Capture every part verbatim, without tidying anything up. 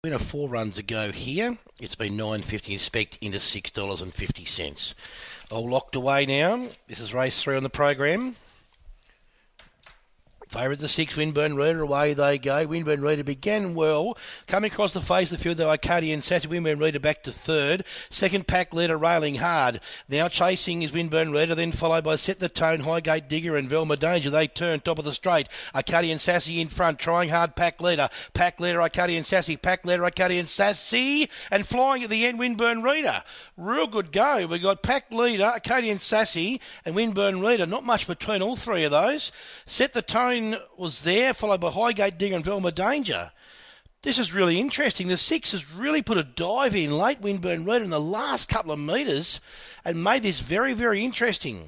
Winner four runs ago here. It's been nine fifty spec into six dollars and fifty cents. All locked away now. This is race three on the program. Favourite the six, Winburn Reader, away they go. Winburn Reader began well. Coming across the face of the field, though, Arcadian Sassy. Winburn Reader back to third. Second pack leader railing hard. Now chasing is Winburn Reader, then followed by Set the Tone, Highgate Digger and Velma Danger. They turn top of the straight. Arcadian Sassy in front, trying hard, pack leader. Pack leader, Arcadian Sassy. Pack leader, Arcadian Sassy. And flying at the end, Winburn Reader. Real good go. We got pack leader, Arcadian Sassy and Winburn Reader. Not much between all three of those. Set the Tone was there, followed by Highgate Digger and Velma Danger. This is really interesting. The six has really put a dive in late, Winburn Reader, in the last couple of metres and made this very, very interesting.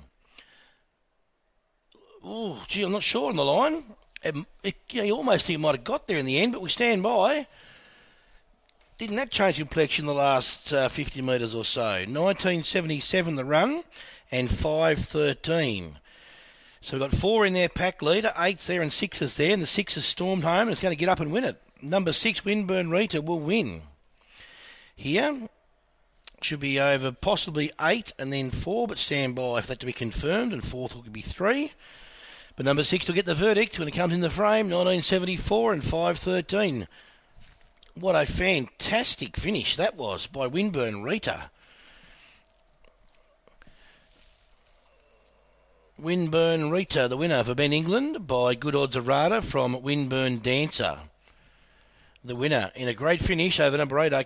Oh, gee, I'm not sure on the line. It, it, you know, you almost think it might have got there in the end, but we stand by. Didn't that change complexion the last uh, fifty metres or so? nineteen seventy-seven the run and five thirteen. So we've got four in there, pack leader, eight's there and six is there, and the six has stormed home and it's going to get up and win it. Number six, Winburn Reader, will win. Here, should be over possibly eight and then four, but stand by for that to be confirmed, and fourth will be three. But number six will get the verdict when it comes in the frame, nineteen seventy-four and five thirteen. What a fantastic finish that was by Winburn Reader. Winburn Reader, the winner for Ben England by Good Odds Errata from Winburn Dancer. The winner in a great finish over number eight.